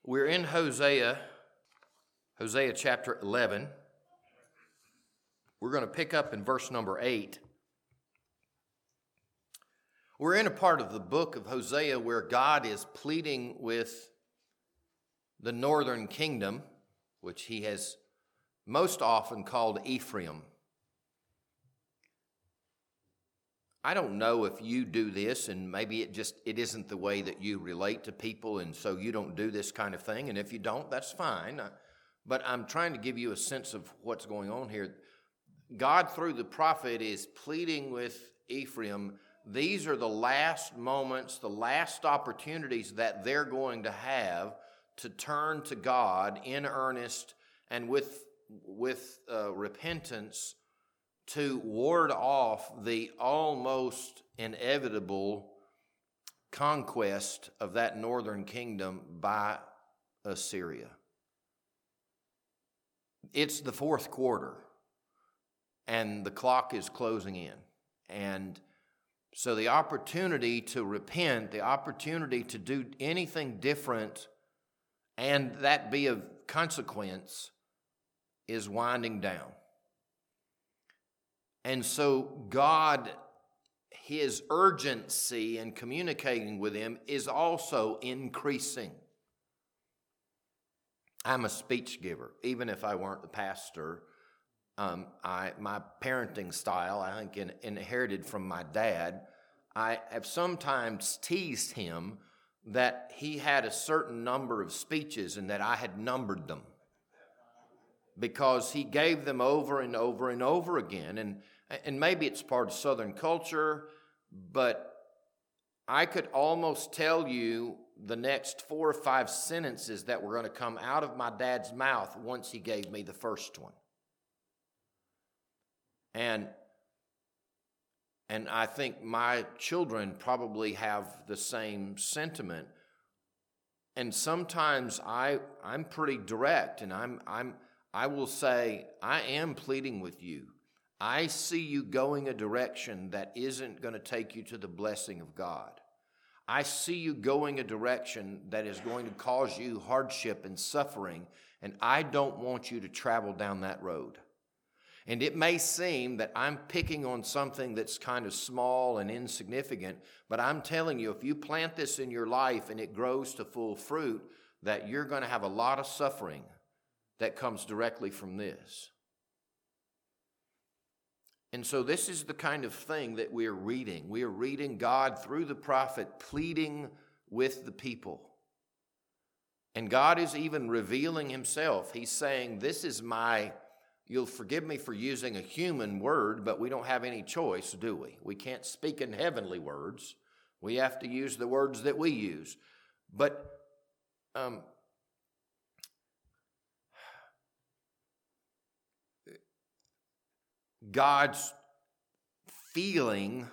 We're in Hosea chapter 11. We're going to pick up in verse number 8. We're in a part of the book of Hosea where God is pleading with the northern kingdom, which he has most often called Ephraim. I don't know if you do this, and maybe it isn't the way that you relate to people, and so you don't do this kind of thing, and if you don't, that's fine. But I'm trying to give you a sense of what's going on here. God, through the prophet, is pleading with Ephraim. These are the last moments, the last opportunities that they're going to have to turn to God in earnest and with repentance, to ward off the almost inevitable conquest of that northern kingdom by Assyria. It's the fourth quarter, and the clock is closing in. And so the opportunity to repent, the opportunity to do anything different, and that be of consequence, is winding down. And so God, his urgency in communicating with him is also increasing. I'm a speech giver. Even if I weren't the pastor, my parenting style, I think inherited from my dad. I have sometimes teased him that he had a certain number of speeches and that I had numbered them, because he gave them over and over and over again. And maybe it's part of Southern culture, but I could almost tell you the next 4 or 5 sentences that were going to come out of my dad's mouth once he gave me the first one. And I think my children probably have the same sentiment. And sometimes I'm pretty direct, and I will say, I am pleading with you. I see you going a direction that isn't going to take you to the blessing of God. I see you going a direction that is going to cause you hardship and suffering, and I don't want you to travel down that road. And it may seem that I'm picking on something that's kind of small and insignificant, but I'm telling you, if you plant this in your life and it grows to full fruit, that you're going to have a lot of suffering that comes directly from this. And so this is the kind of thing that we're reading. We are reading God through the prophet pleading with the people. And God is even revealing himself. He's saying, this is you'll forgive me for using a human word, but we don't have any choice, do we? We can't speak in heavenly words. We have to use the words that we use. But God's feeling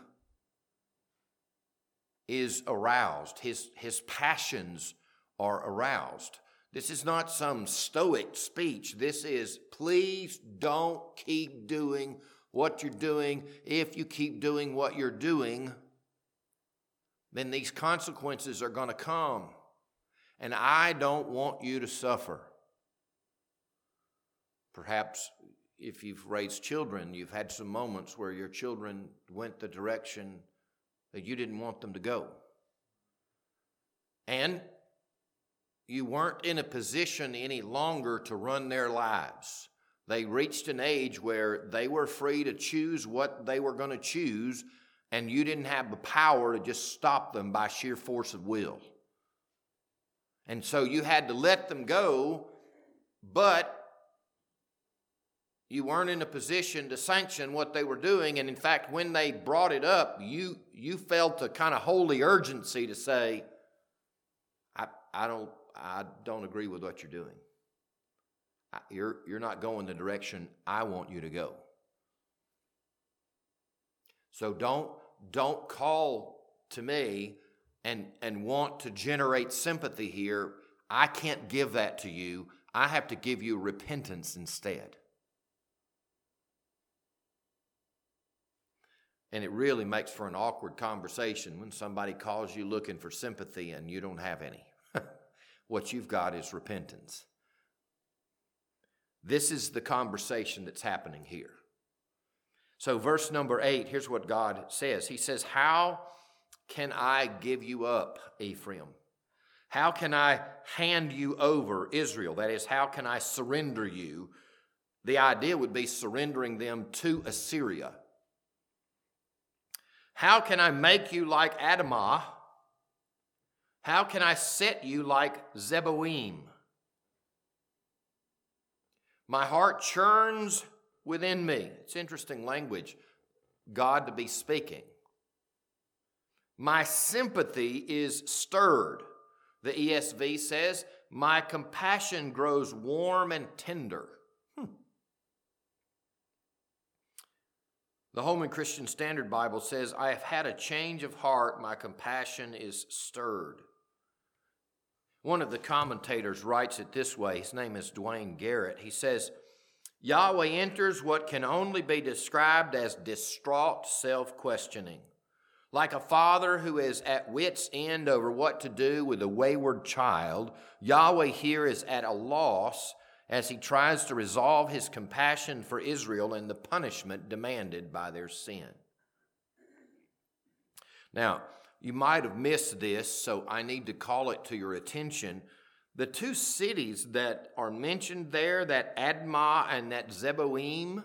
is aroused. His passions are aroused. This is not some stoic speech. This is, please don't keep doing what you're doing. If you keep doing what you're doing, then these consequences are going to come. And I don't want you to suffer. Perhaps if you've raised children, you've had some moments where your children went the direction that you didn't want them to go. And you weren't in a position any longer to run their lives. They reached an age where they were free to choose what they were going to choose, and you didn't have the power to just stop them by sheer force of will. And so you had to let them go, but you weren't in a position to sanction what they were doing. And in fact, when they brought it up, you felt a kind of holy urgency to say, I don't agree with what you're doing. You're not going the direction I want you to go. So don't call to me and want to generate sympathy here. I can't give that to you. I have to give you repentance instead. And it really makes for an awkward conversation when somebody calls you looking for sympathy and you don't have any. What you've got is repentance. This is the conversation that's happening here. So verse number 8, here's what God says. He says, how can I give you up, Ephraim? How can I hand you over, Israel? That is, how can I surrender you? The idea would be surrendering them to Assyria. How can I make you like Admah? How can I set you like Zeboim? My heart churns within me. It's interesting language, God to be speaking. My sympathy is stirred. The ESV says, my compassion grows warm and tender. The Holman Christian Standard Bible says, I have had a change of heart, my compassion is stirred. One of the commentators writes it this way. His name is Dwayne Garrett. He says, Yahweh enters what can only be described as distraught self-questioning. Like a father who is at wit's end over what to do with a wayward child, Yahweh here is at a loss as he tries to resolve his compassion for Israel and the punishment demanded by their sin. Now, you might have missed this, so I need to call it to your attention. The two cities that are mentioned there, that Admah and that Zeboim,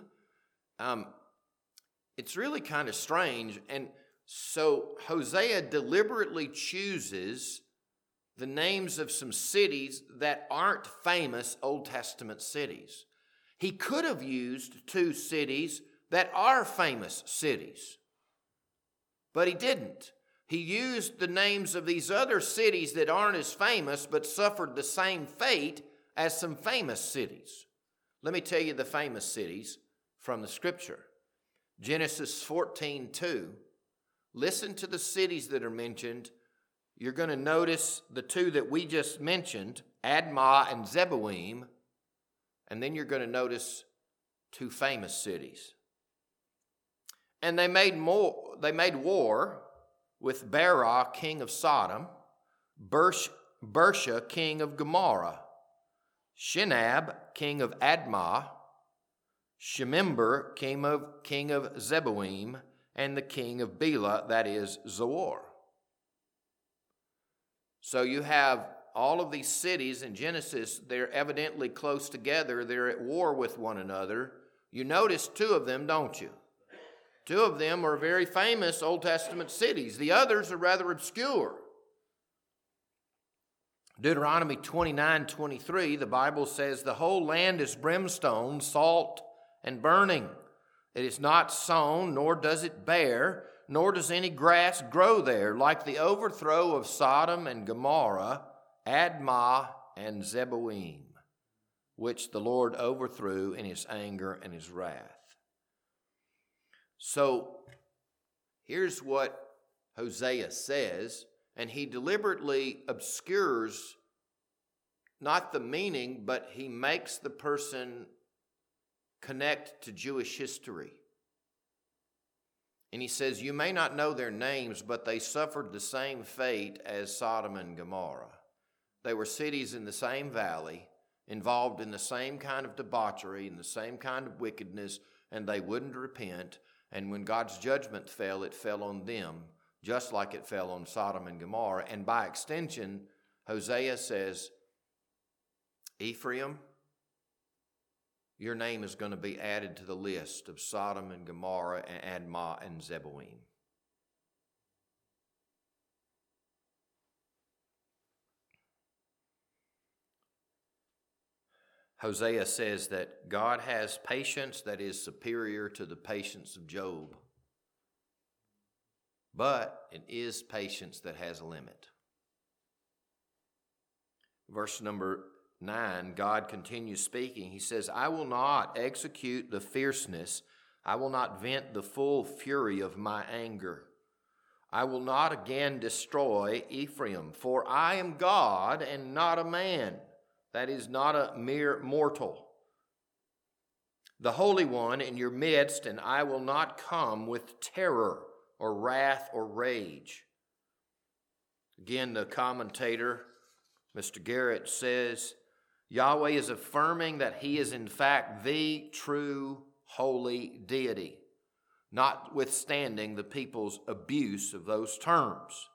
it's really kind of strange. And so Hosea deliberately chooses the names of some cities that aren't famous Old Testament cities. He could have used two cities that are famous cities, but he didn't. He used the names of these other cities that aren't as famous but suffered the same fate as some famous cities. Let me tell you the famous cities from the Scripture. Genesis 14:2. Listen to the cities that are mentioned. You're going to notice the two that we just mentioned, Admah and Zeboim, and then you're going to notice two famous cities. And they made war with Berah, king of Sodom, Bersha, king of Gomorrah, Shinab, king of Admah, Shemimber, king of Zeboim, and the king of Bela, that is Zoar. So you have all of these cities in Genesis, they're evidently close together, they're at war with one another. You notice two of them, don't you? Two of them are very famous Old Testament cities. The others are rather obscure. Deuteronomy 29:23, the Bible says, the whole land is brimstone, salt, and burning. It is not sown, nor does it bear, nor does any grass grow there, like the overthrow of Sodom and Gomorrah, Admah and Zeboim, which the Lord overthrew in his anger and his wrath. So here's what Hosea says, and he deliberately obscures not the meaning, but he makes the person connect to Jewish history. And he says, you may not know their names, but they suffered the same fate as Sodom and Gomorrah. They were cities in the same valley, involved in the same kind of debauchery and the same kind of wickedness, and they wouldn't repent. And when God's judgment fell, it fell on them, just like it fell on Sodom and Gomorrah. And by extension, Hosea says, Ephraim, your name is going to be added to the list of Sodom and Gomorrah and Admah and Zeboim. Hosea says that God has patience that is superior to the patience of Job. But it is patience that has a limit. Verse number 9, God continues speaking. He says, I will not execute the fierceness. I will not vent the full fury of my anger. I will not again destroy Ephraim, for I am God and not a man. That is not a mere mortal. The Holy One in your midst, and I will not come with terror or wrath or rage. Again, the commentator Mr. Garrett says, Yahweh is affirming that he is in fact the true holy deity, notwithstanding the people's abuse of those terms.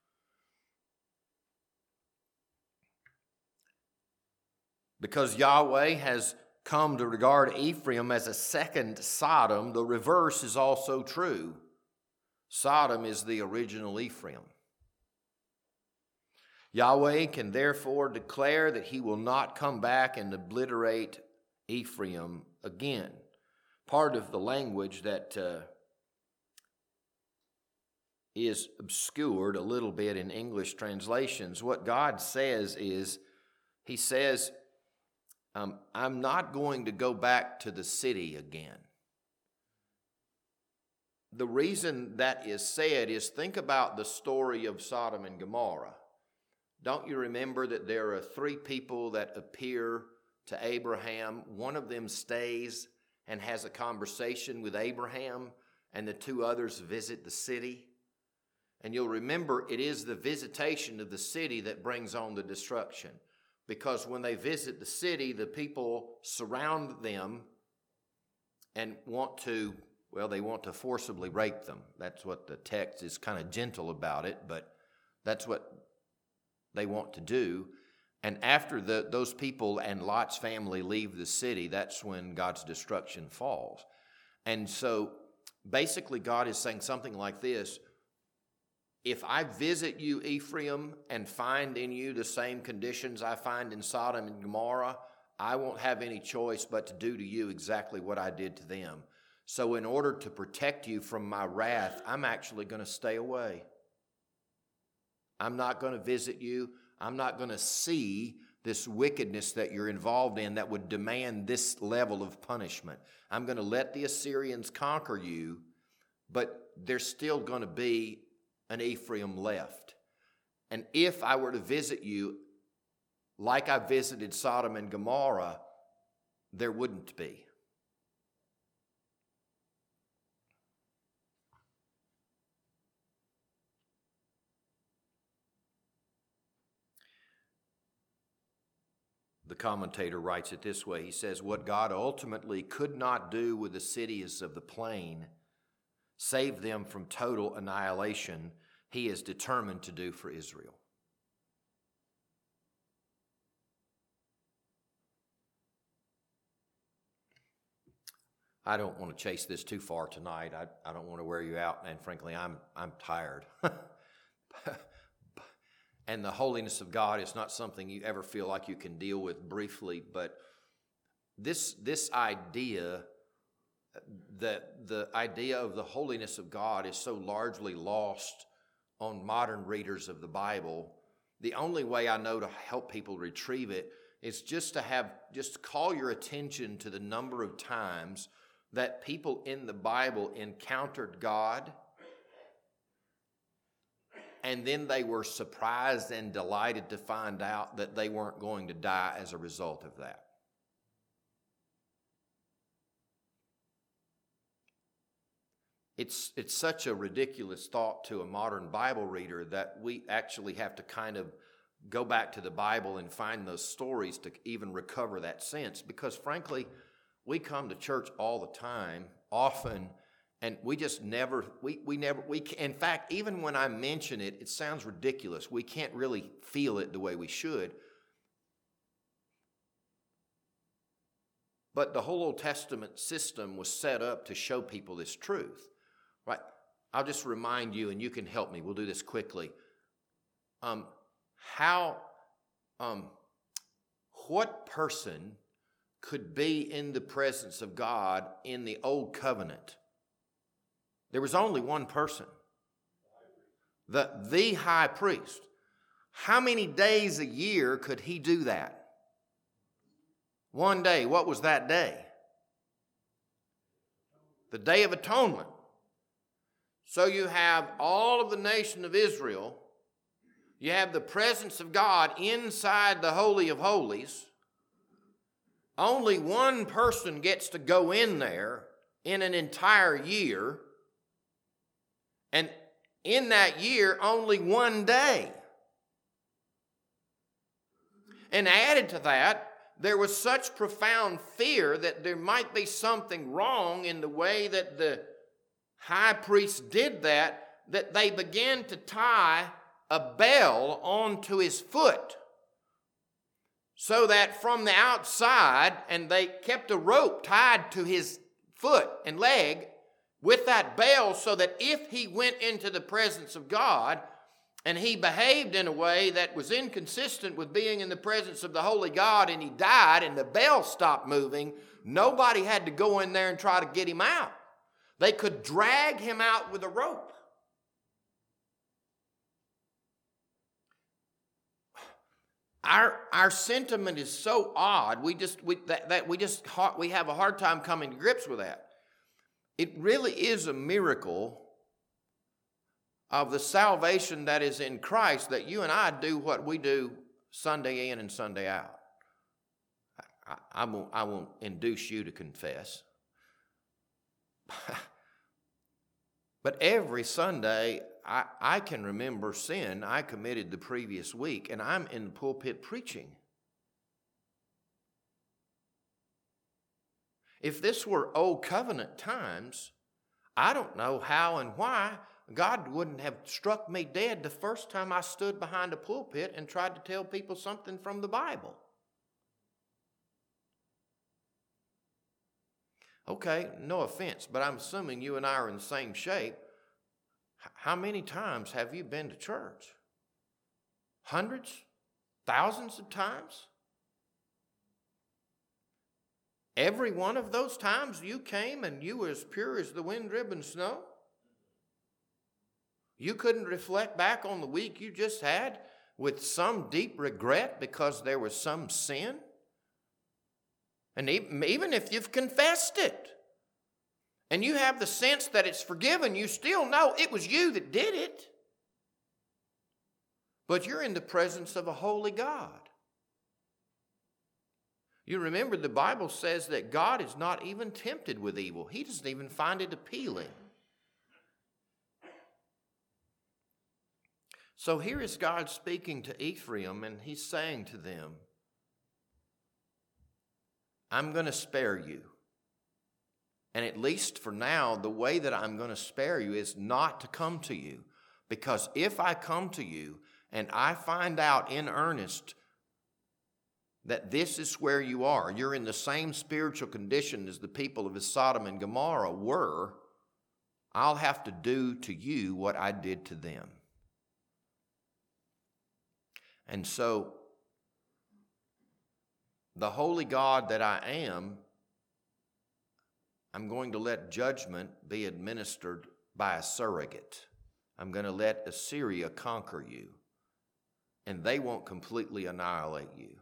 Because Yahweh has come to regard Ephraim as a second Sodom, the reverse is also true. Sodom is the original Ephraim. Yahweh can therefore declare that he will not come back and obliterate Ephraim again. Part of the language that is obscured a little bit in English translations, what God says is, he says, I'm not going to go back to the city again. The reason that is said is, think about the story of Sodom and Gomorrah. Don't you remember that there are 3 people that appear to Abraham? One of them stays and has a conversation with Abraham, and the 2 others visit the city. And you'll remember it is the visitation of the city that brings on the destruction. Because when they visit the city, the people surround them and want to forcibly rape them. That's what the text is kind of gentle about it, but that's what they want to do. And after those people and Lot's family leave the city, that's when God's destruction falls. And so basically God is saying something like this: if I visit you, Ephraim, and find in you the same conditions I find in Sodom and Gomorrah, I won't have any choice but to do to you exactly what I did to them. So in order to protect you from my wrath, I'm actually going to stay away. I'm not going to visit you. I'm not going to see this wickedness that you're involved in that would demand this level of punishment. I'm going to let the Assyrians conquer you, but there's still going to be an Ephraim left. And if I were to visit you like I visited Sodom and Gomorrah, there wouldn't be. The commentator writes it this way. He says, what God ultimately could not do with the cities of the plain, save them from total annihilation, he is determined to do for Israel. I don't want to chase this too far tonight. I don't want to wear you out, and frankly, I'm tired. And the holiness of God is not something you ever feel like you can deal with briefly, but this idea, the idea of the holiness of God is so largely lost on modern readers of the Bible. The only way I know to help people retrieve it is just call your attention to the number of times that people in the Bible encountered God, and then they were surprised and delighted to find out that they weren't going to die as a result of that. It's such a ridiculous thought to a modern Bible reader that we actually have to kind of go back to the Bible and find those stories to even recover that sense. Because frankly, we come to church all the time, often, and we just never, in fact, even when I mention it, it sounds ridiculous. We can't really feel it the way we should. But the whole Old Testament system was set up to show people this truth. Right? I'll just remind you, and you can help me. We'll do this quickly. What person could be in the presence of God in the Old Covenant? There was only one person, the high priest. How many days a year could he do that? One day. What was that day? The Day of Atonement. So you have all of the nation of Israel. You have the presence of God inside the Holy of Holies. Only one person gets to go in there in an entire year. And in that year, only one day. And added to that, there was such profound fear that there might be something wrong in the way that the high priest did that they began to tie a bell onto his foot, so that from the outside, and they kept a rope tied to his foot and leg with that bell, so that if he went into the presence of God and he behaved in a way that was inconsistent with being in the presence of the holy God, and he died and the bell stopped moving, nobody had to go in there and try to get him out. They could drag him out with a rope. Our sentiment is so odd. We have a hard time coming to grips with that. It really is a miracle of the salvation that is in Christ that you and I do what we do Sunday in and Sunday out. I won't induce you to confess. But every Sunday, I can remember sin I committed the previous week, and I'm in the pulpit preaching. If this were old covenant times, I don't know how and why God wouldn't have struck me dead the first time I stood behind a pulpit and tried to tell people something from the Bible. Okay, no offense, but I'm assuming you and I are in the same shape. How many times have you been to church? Hundreds? Thousands of times? Every one of those times you came and you were as pure as the wind-driven snow? You couldn't reflect back on the week you just had with some deep regret because there was some sin? And even if you've confessed it and you have the sense that it's forgiven, you still know it was you that did it. But you're in the presence of a holy God. You remember the Bible says that God is not even tempted with evil. He doesn't even find it appealing. So here is God speaking to Ephraim, and he's saying to them, I'm going to spare you. And at least for now, the way that I'm going to spare you is not to come to you. Because if I come to you and I find out in earnest that this is where you are, you're in the same spiritual condition as the people of Sodom and Gomorrah were, I'll have to do to you what I did to them. And so, the holy God that I am, I'm going to let judgment be administered by a surrogate. I'm going to let Assyria conquer you, and they won't completely annihilate you.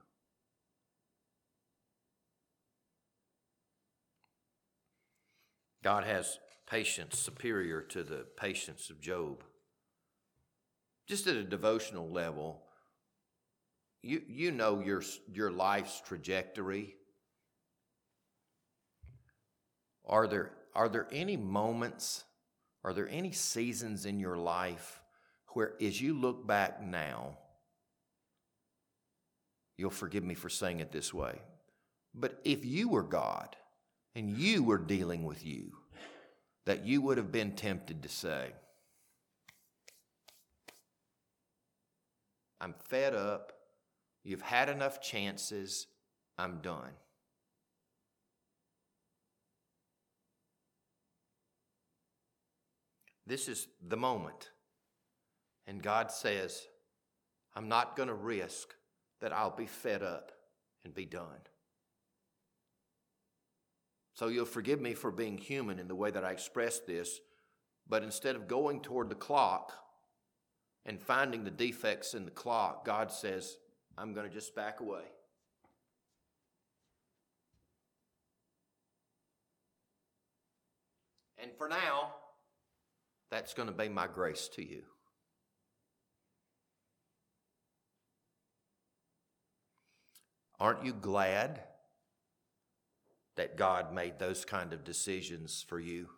God has patience superior to the patience of Job. Just at a devotional level, you know your life's trajectory. Are there any moments, are there any seasons in your life where as you look back now, you'll forgive me for saying it this way, but if you were God and you were dealing with you, that you would have been tempted to say, I'm fed up. You've had enough chances. I'm done. This is the moment. And God says, I'm not going to risk that I'll be fed up and be done. So you'll forgive me for being human in the way that I express this, but instead of going toward the clock and finding the defects in the clock, God says, I'm going to just back away. And for now, that's going to be my grace to you. Aren't you glad that God made those kind of decisions for you?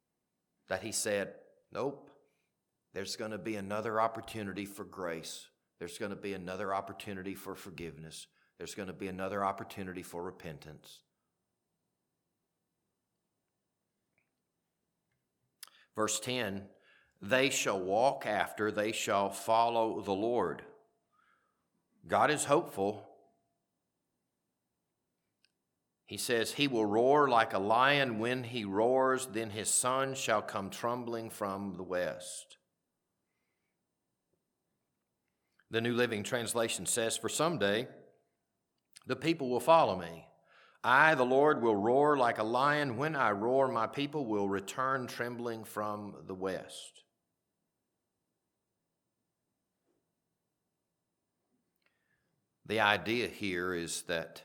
That he said, nope, there's going to be another opportunity for grace. There's going to be another opportunity for forgiveness. There's going to be another opportunity for repentance. Verse 10, they shall walk after, they shall follow the Lord. God is hopeful. He says, he will roar like a lion. When he roars, then his son shall come trembling from the west. The New Living Translation says, for someday the people will follow me. I, the Lord, will roar like a lion. When I roar, my people will return trembling from the west. The idea here is that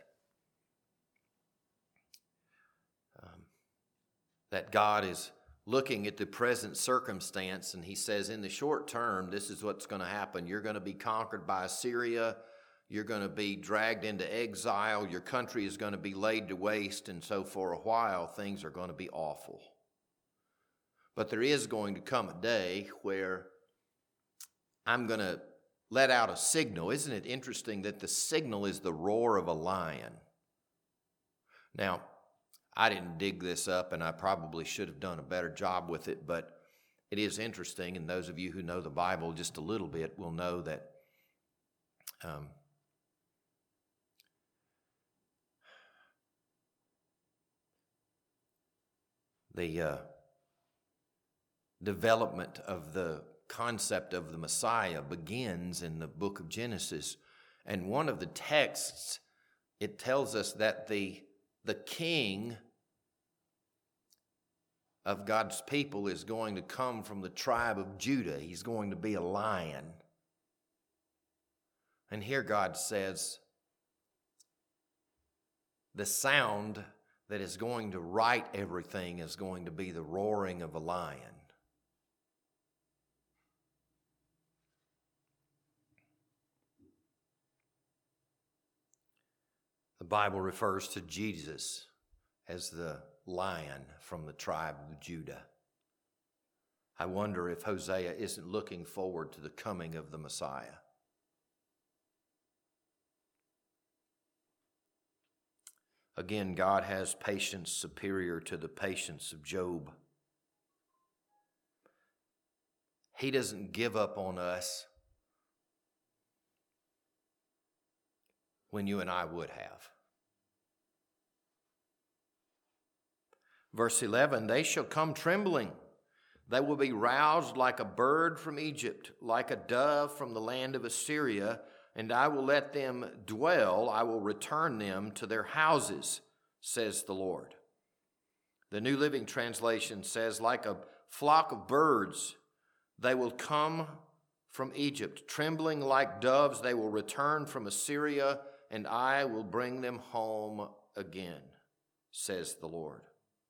God is looking at the present circumstance, and he says, in the short term, this is what's going to happen. You're going to be conquered by Assyria. You're going to be dragged into exile. Your country is going to be laid to waste. And so for a while, things are going to be awful. But there is going to come a day where I'm going to let out a signal. Isn't it interesting that the signal is the roar of a lion? Now, I didn't dig this up, and I probably should have done a better job with it, but it is interesting, and those of you who know the Bible just a little bit will know that the development of the concept of the Messiah begins in the book of Genesis. And one of the texts, it tells us that the king of God's people is going to come from the tribe of Judah. He's going to be a lion. And here God says, the sound that is going to right everything is going to be the roaring of a lion. The Bible refers to Jesus as the lion from the tribe of Judah. I wonder if Hosea isn't looking forward to the coming of the Messiah. Again, God has patience superior to the patience of Job. He doesn't give up on us when you and I would have. Verse 11, they shall come trembling. They will be roused like a bird from Egypt, like a dove from the land of Assyria, and I will let them dwell. I will return them to their houses, says the Lord. The New Living Translation says, like a flock of birds, they will come from Egypt. Trembling like doves, they will return from Assyria, and I will bring them home again, says the Lord.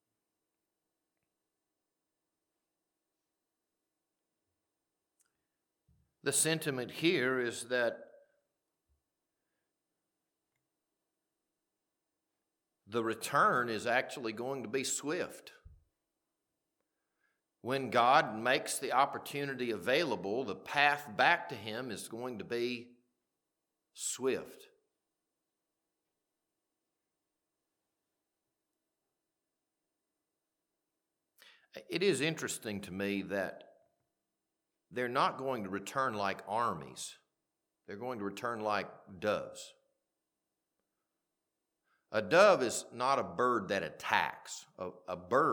The sentiment here is that the return is actually going to be swift. When God makes the opportunity available, the path back to Him is going to be swift. It is interesting to me that they're not going to return like armies. They're going to return like doves. A dove is not a bird that attacks. A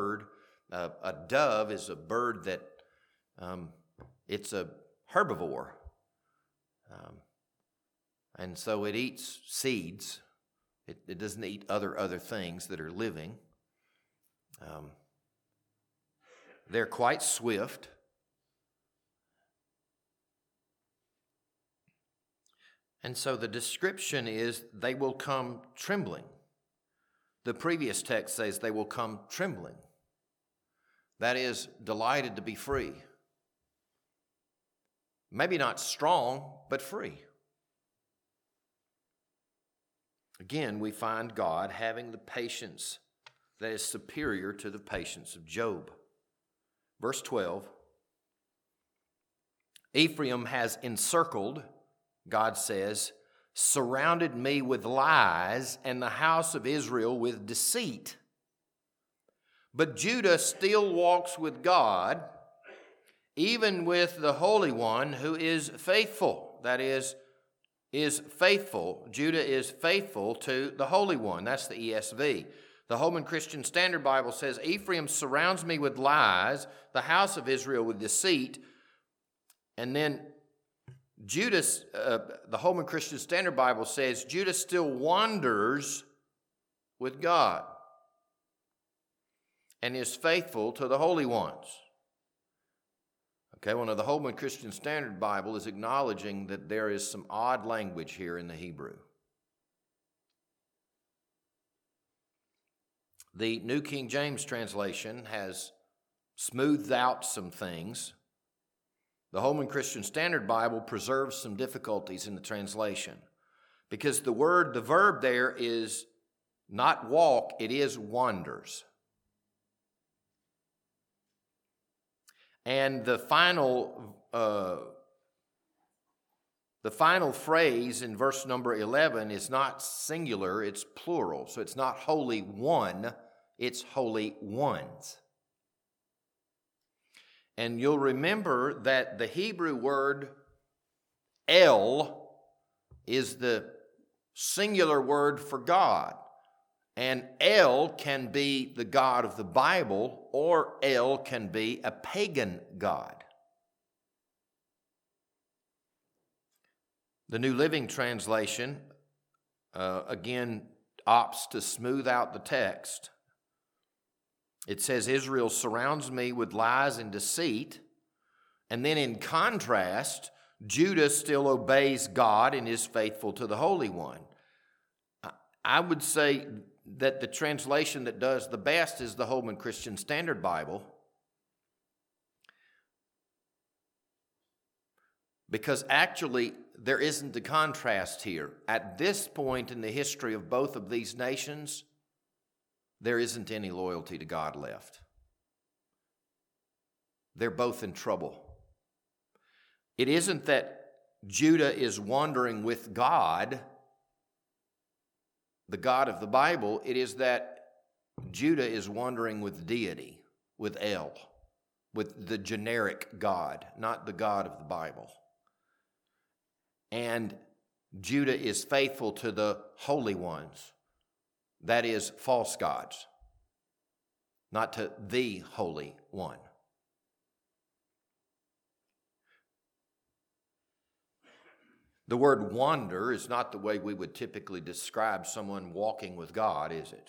dove is a bird that it's a herbivore. And so it eats seeds. It doesn't eat other things that are living. They're quite swift. And so the description is they will come trembling. The previous text says they will come trembling. That is, delighted to be free. Maybe not strong, but free. Again, we find God having the patience that is superior to the patience of Job. Verse 12, Ephraim has encircled God says, surrounded me with lies and the house of Israel with deceit. But Judah still walks with God, even with the Holy One who is faithful. That is faithful. Judah is faithful to the Holy One. That's the ESV. The Holman Christian Standard Bible says, Ephraim surrounds me with lies, the house of Israel with deceit. And then the Holman Christian Standard Bible says, Judah still wanders with God and is faithful to the holy ones. Okay, one of the Holman Christian Standard Bible is acknowledging that there is some odd language here in the Hebrew. The New King James translation has smoothed out some things. The Holman Christian Standard Bible preserves some difficulties in the translation because the verb there is not walk, it is wanders. And the final phrase in verse number 11 is not singular, it's plural. So it's not holy one, it's holy ones. And you'll remember that the Hebrew word El is the singular word for God. And El can be the God of the Bible, or El can be a pagan god. The New Living Translation, again, opts to smooth out the text. It says, Israel surrounds me with lies and deceit. And then in contrast, Judah still obeys God and is faithful to the Holy One. I would say that the translation that does the best is the Holman Christian Standard Bible, because actually there isn't a contrast here. At this point in the history of both of these nations, there isn't any loyalty to God left. They're both in trouble. It isn't that Judah is wandering with God, the God of the Bible. It is that Judah is wandering with deity, with El, with the generic God, not the God of the Bible. And Judah is faithful to the holy ones, that is, false gods, not to the Holy One. The word wander is not the way we would typically describe someone walking with God, is it?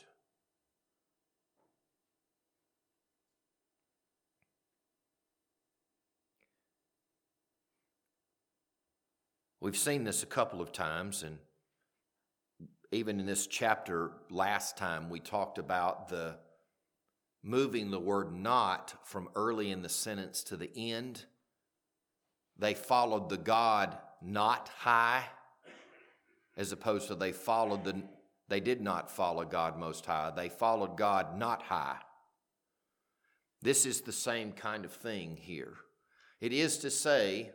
We've seen this a couple of times, and even in this chapter last time we talked about the moving the word not from early in the sentence to the end. They followed the God not high, as opposed to they did not follow God most high. They followed God not high. This is the same kind of thing here. It is to say,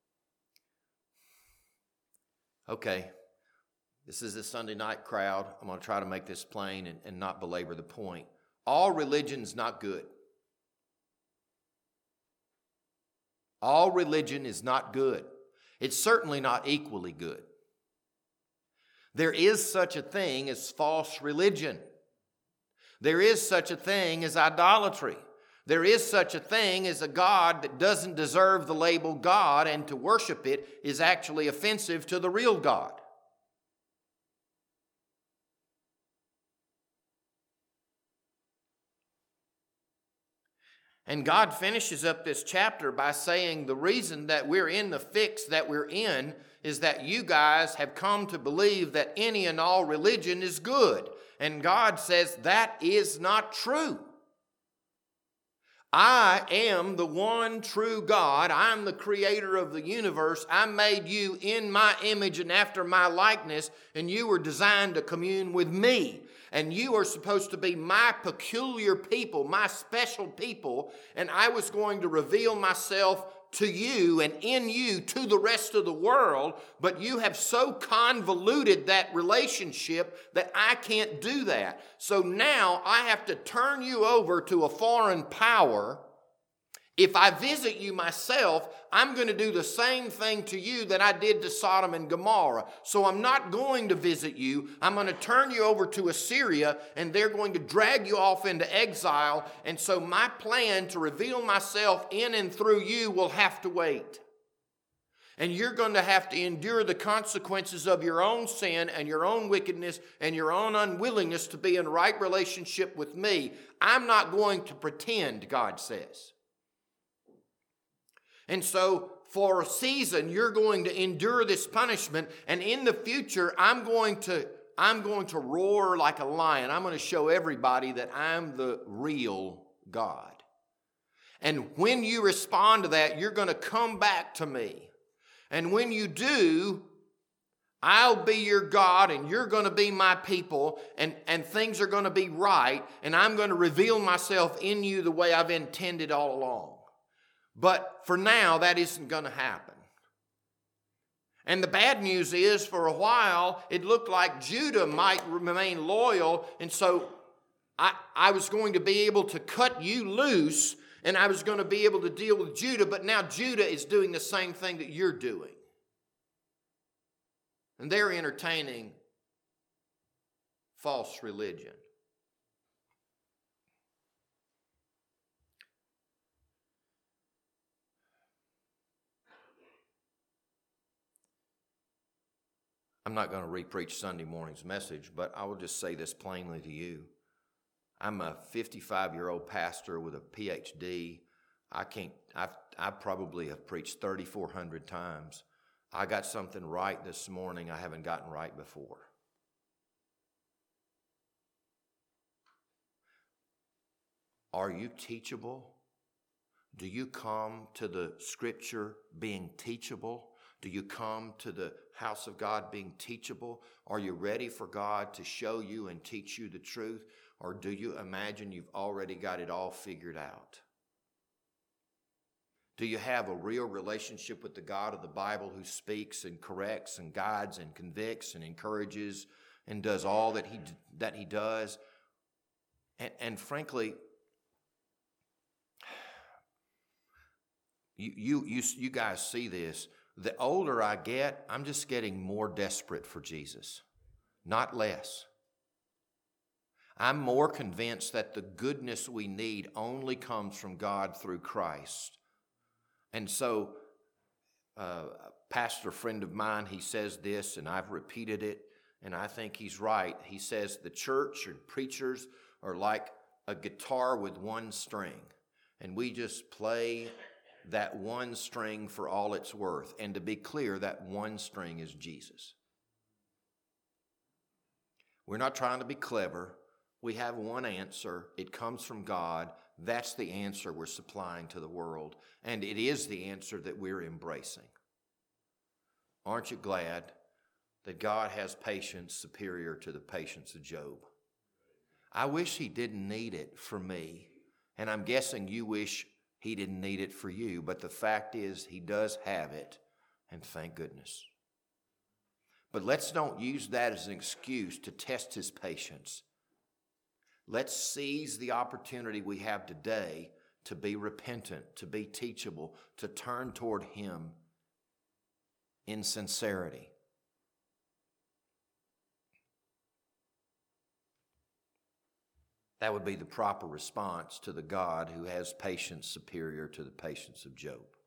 okay, this is a Sunday night crowd. I'm going to try to make this plain and not belabor the point. All religion's not good. All religion is not good. It's certainly not equally good. There is such a thing as false religion. There is such a thing as idolatry. There is such a thing as a God that doesn't deserve the label God, and to worship it is actually offensive to the real God. And God finishes up this chapter by saying the reason that we're in the fix that we're in is that you guys have come to believe that any and all religion is good. And God says that is not true. I am the one true God. I'm the creator of the universe. I made you in my image and after my likeness, and you were designed to commune with me. And you are supposed to be my peculiar people, my special people, and I was going to reveal myself to you and in you to the rest of the world, but you have so convoluted that relationship that I can't do that. So now I have to turn you over to a foreign power. If I visit you myself, I'm going to do the same thing to you that I did to Sodom and Gomorrah. So I'm not going to visit you. I'm going to turn you over to Assyria, and they're going to drag you off into exile. And so my plan to reveal myself in and through you will have to wait. And you're going to have to endure the consequences of your own sin and your own wickedness and your own unwillingness to be in right relationship with me. I'm not going to pretend, God says. And so for a season, you're going to endure this punishment. And in the future, I'm going to roar like a lion. I'm going to show everybody that I'm the real God. And when you respond to that, you're going to come back to me. And when you do, I'll be your God and you're going to be my people, and things are going to be right, and I'm going to reveal myself in you the way I've intended all along. But for now, that isn't going to happen. And the bad news is, for a while, it looked like Judah might remain loyal, and so I was going to be able to cut you loose, and I was going to be able to deal with Judah, but now Judah is doing the same thing that you're doing. And they're entertaining false religion. I'm not going to re-preach Sunday morning's message, but I will just say this plainly to you. I'm a 55-year-old pastor with a PhD. I probably have preached 3,400 times. I got something right this morning I haven't gotten right before. Are you teachable? Do you come to the Scripture being teachable? Do you come to the house of God being teachable? Are you ready for God to show you and teach you the truth? Or do you imagine you've already got it all figured out? Do you have a real relationship with the God of the Bible who speaks and corrects and guides and convicts and encourages and does all that he does? And frankly, you guys see this. The older I get, I'm just getting more desperate for Jesus, not less. I'm more convinced that the goodness we need only comes from God through Christ. And so, a pastor friend of mine, he says this, and I've repeated it, and I think he's right. He says the church and preachers are like a guitar with one string, and we just play that one string for all it's worth. And to be clear, that one string is Jesus. We're not trying to be clever. We have one answer. It comes from God. That's the answer we're supplying to the world. And it is the answer that we're embracing. Aren't you glad that God has patience superior to the patience of Job? I wish he didn't need it for me. And I'm guessing you wish he didn't need it for you, but the fact is he does have it, and thank goodness. But let's don't use that as an excuse to test his patience. Let's seize the opportunity we have today to be repentant, to be teachable, to turn toward him in sincerity. That would be the proper response to the God who has patience superior to the patience of Job.